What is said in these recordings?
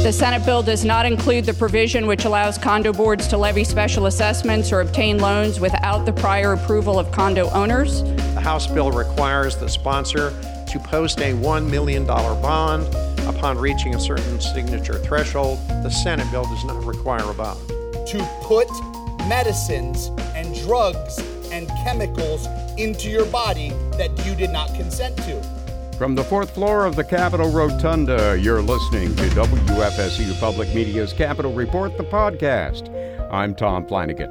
The Senate bill does not include the provision which allows condo boards to levy special assessments or obtain loans without the prior approval of condo owners. The House bill requires the sponsor to post a $1 million bond upon reaching a certain signature threshold. The Senate bill does not require a bond. To put medicines and drugs and chemicals into your body that you did not consent to. From the fourth floor of the Capitol Rotunda, you're listening to WFSU Public Media's Capitol Report, the podcast. I'm Tom Flanagan.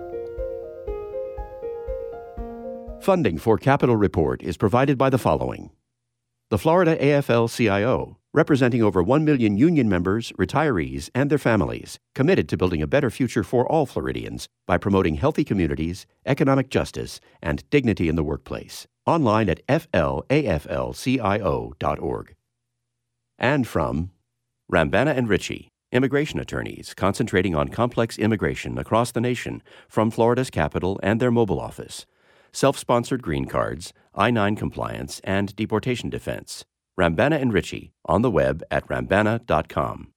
Funding for Capitol Report is provided by the following. The Florida AFL-CIO, representing over 1 million union members, retirees, and their families, committed to building a better future for all Floridians by promoting healthy communities, economic justice, and dignity in the workplace. Online at flaflcio.org. And from Rambana and Ritchie, immigration attorneys concentrating on complex immigration across the nation from Florida's capital and their mobile office. Self-sponsored green cards, I-9 compliance, and deportation defense. Rambana and Ritchie, on the web at rambana.com.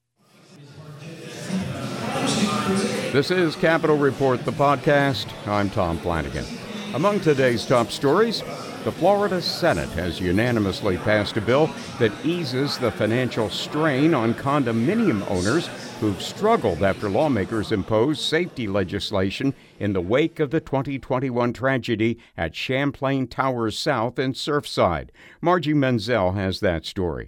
This is Capitol Report, the podcast. I'm Tom Flanagan. Among today's top stories, the Florida Senate has unanimously passed a bill that eases the financial strain on condominium owners who've struggled after lawmakers imposed safety legislation in the wake of the 2021 tragedy at Champlain Towers South in Surfside. Margie Menzel has that story.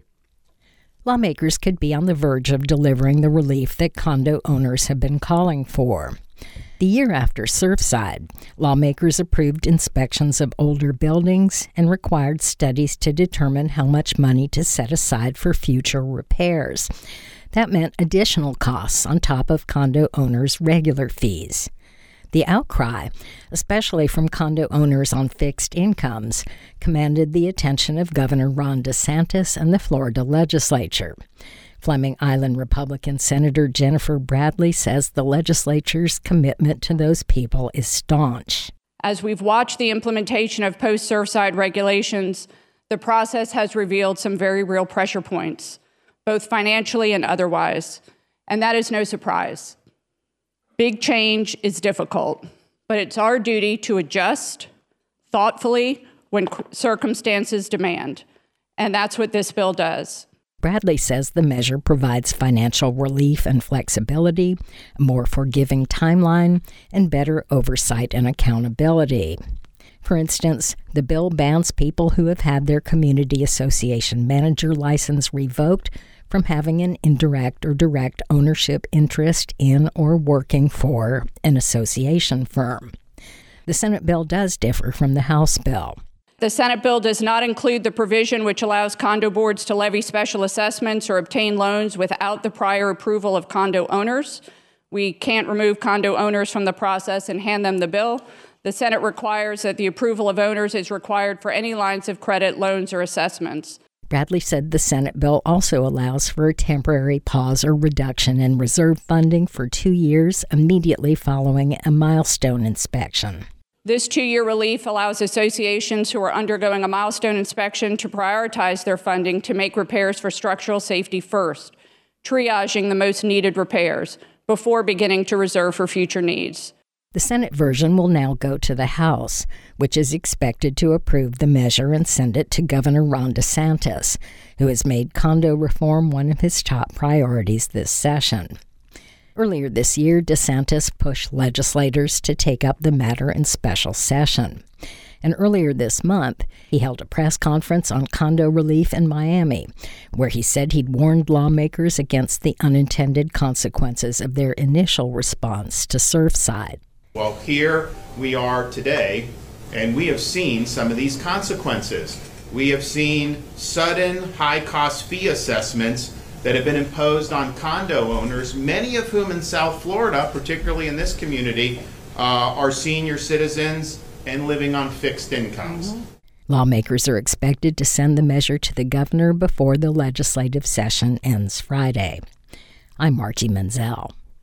Lawmakers could be on the verge of delivering the relief that condo owners have been calling for. The year after Surfside, lawmakers approved inspections of older buildings and required studies to determine how much money to set aside for future repairs. That meant additional costs on top of condo owners' regular fees. The outcry, especially from condo owners on fixed incomes, commanded the attention of Governor Ron DeSantis and the Florida legislature. Fleming Island Republican Senator Jennifer Bradley says the legislature's commitment to those people is staunch. As we've watched the implementation of post-Surfside regulations, the process has revealed some very real pressure points, both financially and otherwise, and that is no surprise. Big change is difficult, but it's our duty to adjust thoughtfully when circumstances demand, and that's what this bill does. Bradley says the measure provides financial relief and flexibility, a more forgiving timeline, and better oversight and accountability. For instance, the bill bans people who have had their community association manager license revoked from having an indirect or direct ownership interest in or working for an association firm. The Senate bill does differ from the House bill. The Senate bill does not include the provision which allows condo boards to levy special assessments or obtain loans without the prior approval of condo owners. We can't remove condo owners from the process and hand them the bill. The Senate requires that the approval of owners is required for any lines of credit, loans, or assessments. Bradley said the Senate bill also allows for a temporary pause or reduction in reserve funding for 2 years immediately following a milestone inspection. This 2-year relief allows associations who are undergoing a milestone inspection to prioritize their funding to make repairs for structural safety first, triaging the most needed repairs before beginning to reserve for future needs. The Senate version will now go to the House, which is expected to approve the measure and send it to Governor Ron DeSantis, who has made condo reform one of his top priorities this session. Earlier this year, DeSantis pushed legislators to take up the matter in special session. And earlier this month, he held a press conference on condo relief in Miami, where he said he'd warned lawmakers against the unintended consequences of their initial response to Surfside. Well, here we are today, and we have seen some of these consequences. We have seen sudden high-cost fee assessments that have been imposed on condo owners, many of whom in South Florida, particularly in this community, are senior citizens and living on fixed incomes. Lawmakers are expected to send the measure to the governor before the legislative session ends Friday. I'm Margie Menzel.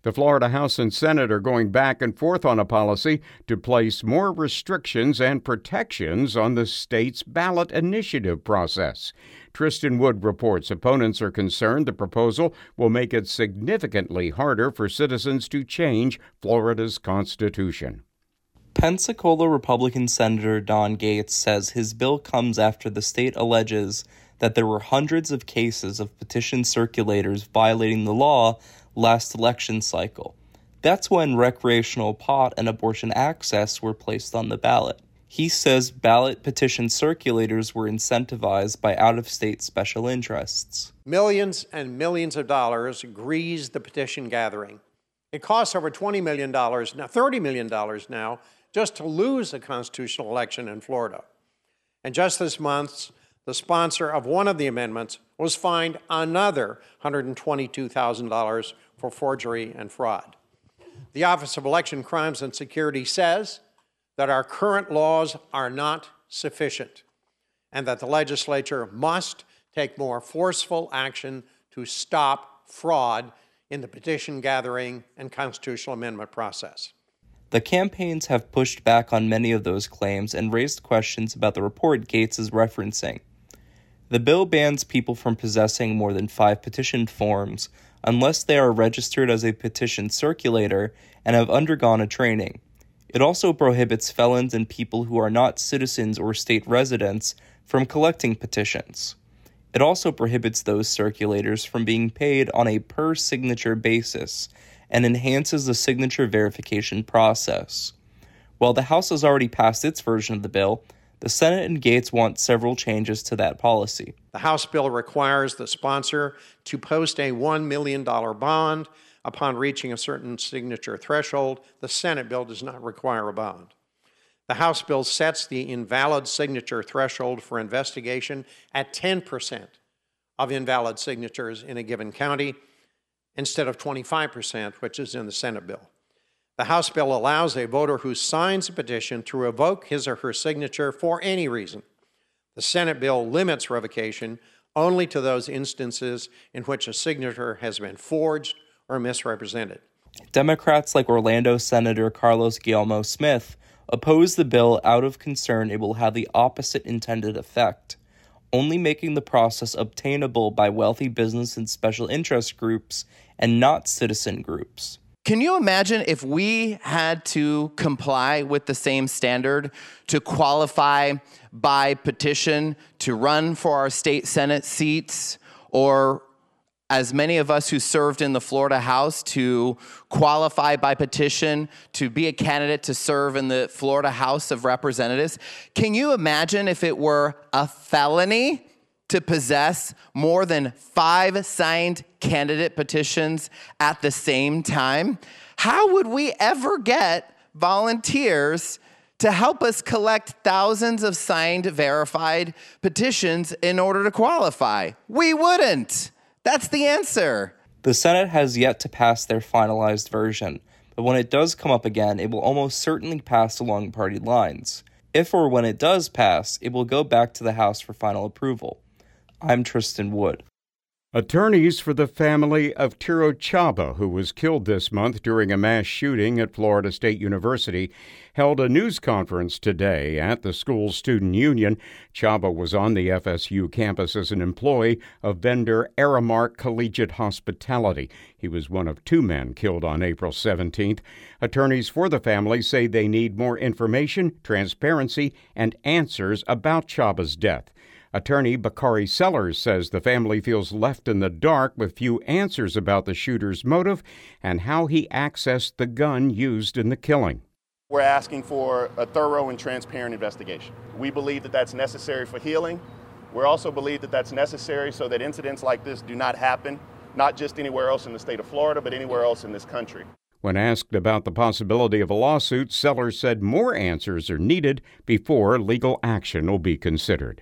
The Florida House and Senate are going back and forth on a policy to place more restrictions and protections on the state's ballot initiative process. Tristan Wood reports opponents are concerned the proposal will make it significantly harder for citizens to change Florida's constitution. Pensacola Republican Senator Don Gates says his bill comes after the state alleges that there were hundreds of cases of petition circulators violating the law last election cycle. That's when recreational pot and abortion access were placed on the ballot. He says ballot petition circulators were incentivized by out-of-state special interests. Millions and millions of dollars grease the petition gathering. It costs over $20 million, now $30 million now, just to lose a constitutional election in Florida. And just this month, the sponsor of one of the amendments was fined another $122,000 for forgery and fraud. The Office of Election Crimes and Security says that our current laws are not sufficient and that the legislature must take more forceful action to stop fraud in the petition gathering and constitutional amendment process. The campaigns have pushed back on many of those claims and raised questions about the report Gates is referencing. The bill bans people from possessing more than 5 petition forms unless they are registered as a petition circulator and have undergone a training. It also prohibits felons and people who are not citizens or state residents from collecting petitions. It also prohibits those circulators from being paid on a per-signature basis and enhances the signature verification process. While the House has already passed its version of the bill, the Senate and Gates want several changes to that policy. The House bill requires the sponsor to post a $1 million bond upon reaching a certain signature threshold. The Senate bill does not require a bond. The House bill sets the invalid signature threshold for investigation at 10% of invalid signatures in a given county instead of 25%, which is in the Senate bill. The House bill allows a voter who signs a petition to revoke his or her signature for any reason. The Senate bill limits revocation only to those instances in which a signature has been forged or misrepresented. Democrats like Orlando Senator Carlos Guillermo Smith oppose the bill out of concern it will have the opposite intended effect, only making the process obtainable by wealthy business and special interest groups and not citizen groups. Can you imagine if we had to comply with the same standard to qualify by petition to run for our state Senate seats, or as many of us who served in the Florida House to qualify by petition to be a candidate to serve in the Florida House of Representatives? Can you imagine if it were a felony to possess more than 5 signed candidate petitions at the same time? How would we ever get volunteers to help us collect thousands of signed, verified petitions in order to qualify? We wouldn't. That's the answer. The Senate has yet to pass their finalized version, but when it does come up again, it will almost certainly pass along party lines. If or when it does pass, it will go back to the House for final approval. I'm Tristan Wood. Attorneys for the family of Tiro Chaba, who was killed this month during a mass shooting at Florida State University, held a news conference today at the school's student union. Chaba was on the FSU campus as an employee of vendor Aramark Collegiate Hospitality. He was one of 2 men killed on April 17th. Attorneys for the family say they need more information, transparency, and answers about Chaba's death. Attorney Bakari Sellers says the family feels left in the dark with few answers about the shooter's motive and how he accessed the gun used in the killing. We're asking for a thorough and transparent investigation. We believe that that's necessary for healing. We also believe that that's necessary so that incidents like this do not happen, not just anywhere else in the state of Florida, but anywhere else in this country. When asked about the possibility of a lawsuit, Sellers said more answers are needed before legal action will be considered.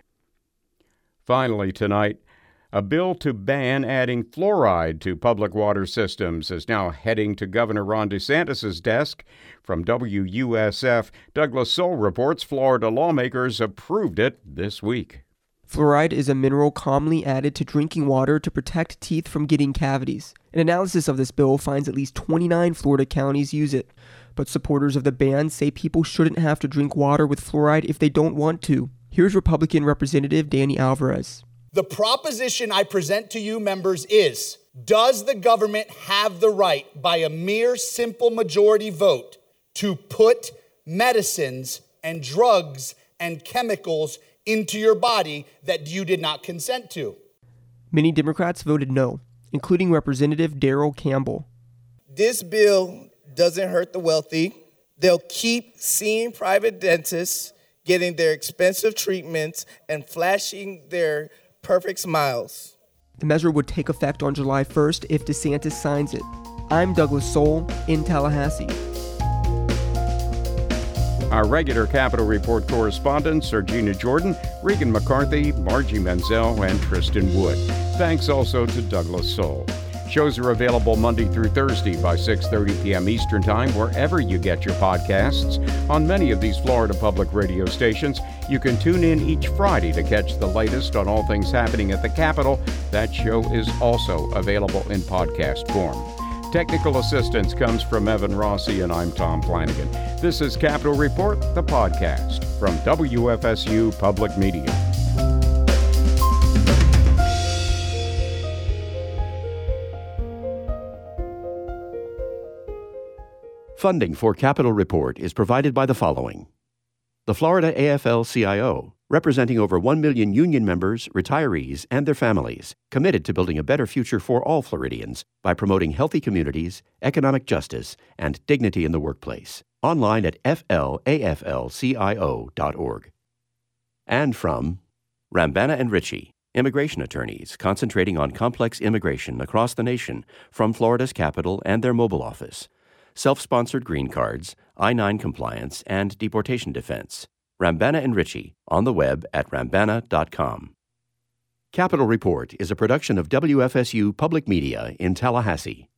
Finally tonight, a bill to ban adding fluoride to public water systems is now heading to Governor Ron DeSantis' desk. From WUSF, Douglas Soul reports Florida lawmakers approved it this week. Fluoride is a mineral commonly added to drinking water to protect teeth from getting cavities. An analysis of this bill finds at least 29 Florida counties use it, but supporters of the ban say people shouldn't have to drink water with fluoride if they don't want to. Here's Republican Representative Danny Alvarez. The proposition I present to you, members, is, does the government have the right, by a mere simple majority vote, to put medicines and drugs and chemicals into your body that you did not consent to? Many Democrats voted no, including Representative Daryl Campbell. This bill doesn't hurt the wealthy. They'll keep seeing private dentists, getting their expensive treatments, and flashing their perfect smiles. The measure would take effect on July 1st if DeSantis signs it. I'm Douglas Soul in Tallahassee. Our regular Capitol Report correspondents are Gina Jordan, Regan McCarthy, Margie Menzel, and Tristan Wood. Thanks also to Douglas Soul. Shows are available Monday through Thursday by 6:30 p.m. Eastern Time, wherever you get your podcasts. On many of these Florida public radio stations, you can tune in each Friday to catch the latest on all things happening at the Capitol. That show is also available in podcast form. Technical assistance comes from Evan Rossi, and I'm Tom Flanagan. This is Capitol Report, the podcast from WFSU Public Media. Funding for Capitol Report is provided by the following. The Florida AFL-CIO, representing over 1 million union members, retirees, and their families, committed to building a better future for all Floridians by promoting healthy communities, economic justice, and dignity in the workplace. Online at flaflcio.org. And from Rambana and Ritchie, immigration attorneys concentrating on complex immigration across the nation from Florida's capital and their mobile office. Self-sponsored green cards, I-9 compliance, and deportation defense. Rambana and Ritchie, on the web at rambana.com. Capitol Report is a production of WFSU Public Media in Tallahassee.